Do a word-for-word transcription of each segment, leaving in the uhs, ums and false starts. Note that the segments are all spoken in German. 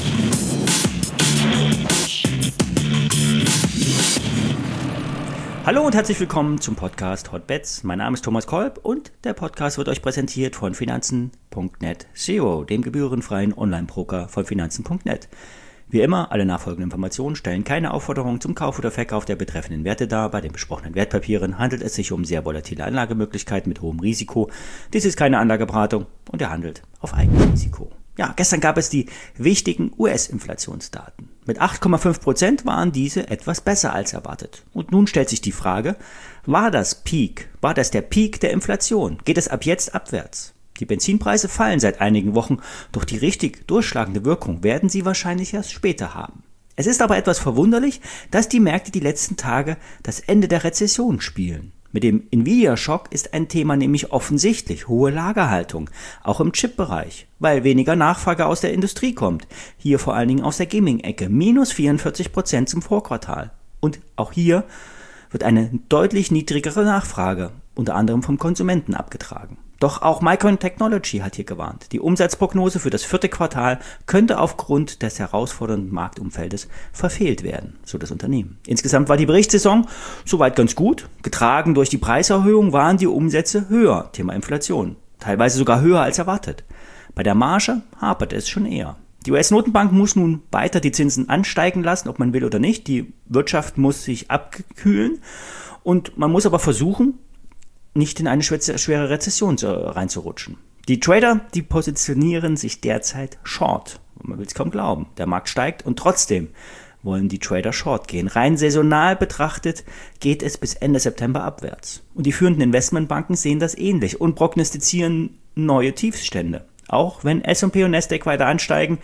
Hallo und herzlich willkommen zum Podcast Hotbets. Mein Name ist Thomas Kolb und der Podcast wird euch präsentiert von Finanzen Punkt net S E O, dem gebührenfreien Online-Broker von Finanzen Punkt net. Wie immer, alle nachfolgenden Informationen stellen keine Aufforderung zum Kauf oder Verkauf der betreffenden Werte dar. Bei den besprochenen Wertpapieren handelt es sich um sehr volatile Anlagemöglichkeiten mit hohem Risiko. Dies ist keine Anlageberatung und er handelt auf eigenes Risiko. Ja, gestern gab es die wichtigen U S-Inflationsdaten. Mit acht Komma fünf Prozent waren diese etwas besser als erwartet. Und nun stellt sich die Frage, war das Peak, war das der Peak der Inflation? Geht es ab jetzt abwärts? Die Benzinpreise fallen seit einigen Wochen, doch die richtig durchschlagende Wirkung werden sie wahrscheinlich erst später haben. Es ist aber etwas verwunderlich, dass die Märkte die letzten Tage das Ende der Rezession spielen. Mit dem Nvidia-Schock ist ein Thema nämlich offensichtlich, hohe Lagerhaltung, auch im Chip-Bereich, weil weniger Nachfrage aus der Industrie kommt, hier vor allen Dingen aus der Gaming-Ecke, minus vierundvierzig Prozent zum Vorquartal. Und auch hier wird eine deutlich niedrigere Nachfrage, unter anderem vom Konsumenten, abgetragen. Doch auch Micron Technology hat hier gewarnt. Die Umsatzprognose für das vierte Quartal könnte aufgrund des herausfordernden Marktumfeldes verfehlt werden, so das Unternehmen. Insgesamt war die Berichtssaison soweit ganz gut. Getragen durch die Preiserhöhung waren die Umsätze höher, Thema Inflation, teilweise sogar höher als erwartet. Bei der Marge hapert es schon eher. Die U S-Notenbank muss nun weiter die Zinsen ansteigen lassen, ob man will oder nicht. Die Wirtschaft muss sich abkühlen und man muss aber versuchen, nicht in eine schwere Rezession reinzurutschen. Die Trader, die positionieren sich derzeit short. Man will es kaum glauben. Der Markt steigt und trotzdem wollen die Trader short gehen. Rein saisonal betrachtet geht es bis Ende September abwärts. Und die führenden Investmentbanken sehen das ähnlich und prognostizieren neue Tiefstände. Auch wenn S und P und Nasdaq weiter ansteigen,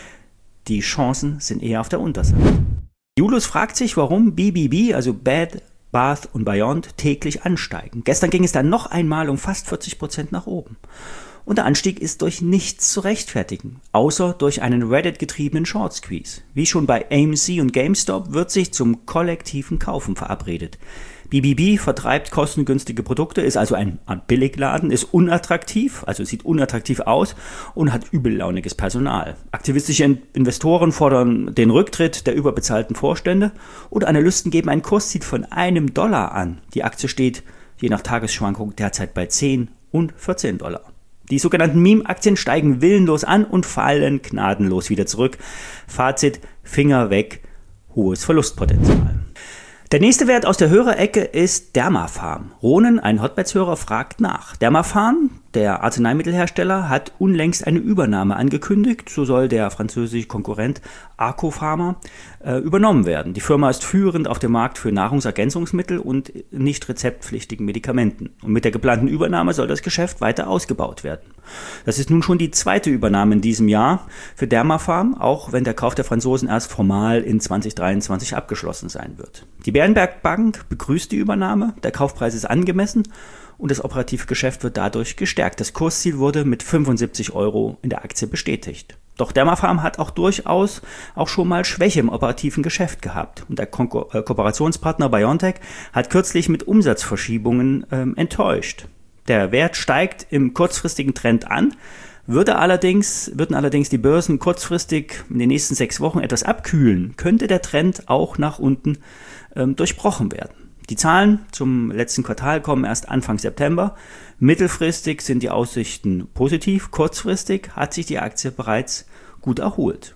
die Chancen sind eher auf der Unterseite. Julius fragt sich, warum B B B, also Bed Bath und Beyond, täglich ansteigen. Gestern ging es dann noch einmal um fast vierzig Prozent nach oben. Und der Anstieg ist durch nichts zu rechtfertigen, außer durch einen Reddit-getriebenen Short-Squeeze. Wie schon bei A M C und GameStop wird sich zum kollektiven Kaufen verabredet. B B B vertreibt kostengünstige Produkte, ist also ein Billigladen, ist unattraktiv, also sieht unattraktiv aus und hat übellauniges Personal. Aktivistische Investoren fordern den Rücktritt der überbezahlten Vorstände und Analysten geben ein Kursziel von einem Dollar an. Die Aktie steht je nach Tagesschwankung derzeit bei zehn und vierzehn Dollar. Die sogenannten Meme-Aktien steigen willenlos an und fallen gnadenlos wieder zurück. Fazit, Finger weg, hohes Verlustpotenzial. Der nächste Wert aus der Hörerecke ist Dermapharm. Ronen, ein Hotbets-Hörer, fragt nach. Dermapharm, der Arzneimittelhersteller, hat unlängst eine Übernahme angekündigt. So soll der französische Konkurrent Arco-Pharma äh, übernommen werden. Die Firma ist führend auf dem Markt für Nahrungsergänzungsmittel und nicht rezeptpflichtigen Medikamenten. Und mit der geplanten Übernahme soll das Geschäft weiter ausgebaut werden. Das ist nun schon die zweite Übernahme in diesem Jahr für Dermapharm, auch wenn der Kauf der Franzosen erst formal in zwanzig dreiundzwanzig abgeschlossen sein wird. Die Berenberg Bank begrüßt die Übernahme, der Kaufpreis ist angemessen und das operative Geschäft wird dadurch gestärkt. Das Kursziel wurde mit fünfundsiebzig Euro in der Aktie bestätigt. Doch Dermapharm hat auch durchaus auch schon mal Schwäche im operativen Geschäft gehabt. Und der Ko- äh, Kooperationspartner BioNTech hat kürzlich mit Umsatzverschiebungen ähm, enttäuscht. Der Wert steigt im kurzfristigen Trend an, würde allerdings, würden allerdings die Börsen kurzfristig in den nächsten sechs Wochen etwas abkühlen, könnte der Trend auch nach unten ähm, durchbrochen werden. Die Zahlen zum letzten Quartal kommen erst Anfang September. Mittelfristig sind die Aussichten positiv, kurzfristig hat sich die Aktie bereits gut erholt.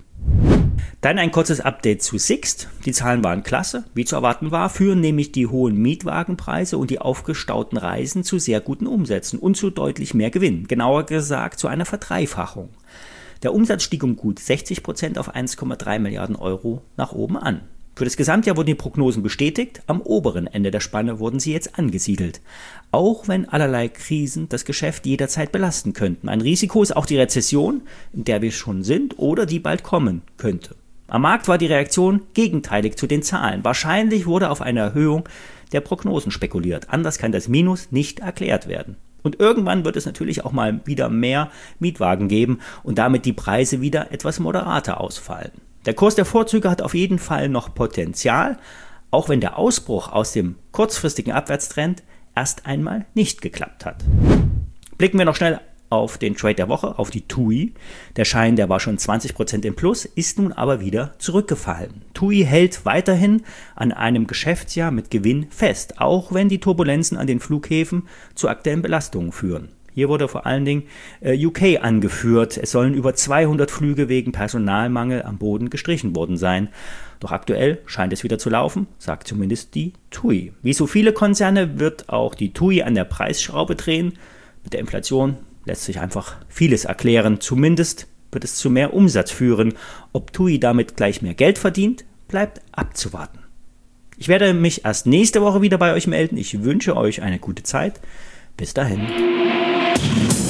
Dann ein kurzes Update zu Sixt. Die Zahlen waren klasse, wie zu erwarten war, führen nämlich die hohen Mietwagenpreise und die aufgestauten Reisen zu sehr guten Umsätzen und zu deutlich mehr Gewinn, genauer gesagt zu einer Verdreifachung. Der Umsatz stieg um gut sechzig Prozent auf eins Komma drei Milliarden Euro nach oben an. Für das Gesamtjahr wurden die Prognosen bestätigt, am oberen Ende der Spanne wurden sie jetzt angesiedelt. Auch wenn allerlei Krisen das Geschäft jederzeit belasten könnten. Ein Risiko ist auch die Rezession, in der wir schon sind oder die bald kommen könnte. Am Markt war die Reaktion gegenteilig zu den Zahlen. Wahrscheinlich wurde auf eine Erhöhung der Prognosen spekuliert. Anders kann das Minus nicht erklärt werden. Und irgendwann wird es natürlich auch mal wieder mehr Mietwagen geben und damit die Preise wieder etwas moderater ausfallen. Der Kurs der Vorzüge hat auf jeden Fall noch Potenzial, auch wenn der Ausbruch aus dem kurzfristigen Abwärtstrend erst einmal nicht geklappt hat. Blicken wir noch schnell auf den Trade der Woche, auf die T U I. Der Schein, der war schon zwanzig Prozent im Plus, ist nun aber wieder zurückgefallen. T U I hält weiterhin an einem Geschäftsjahr mit Gewinn fest, auch wenn die Turbulenzen an den Flughäfen zu aktuellen Belastungen führen. Hier wurde vor allen Dingen äh, U K angeführt. Es sollen über zweihundert Flüge wegen Personalmangel am Boden gestrichen worden sein. Doch aktuell scheint es wieder zu laufen, sagt zumindest die T U I. Wie so viele Konzerne wird auch die T U I an der Preisschraube drehen. Mit der Inflation lässt sich einfach vieles erklären. Zumindest wird es zu mehr Umsatz führen. Ob T U I damit gleich mehr Geld verdient, bleibt abzuwarten. Ich werde mich erst nächste Woche wieder bei euch melden. Ich wünsche euch eine gute Zeit. Bis dahin.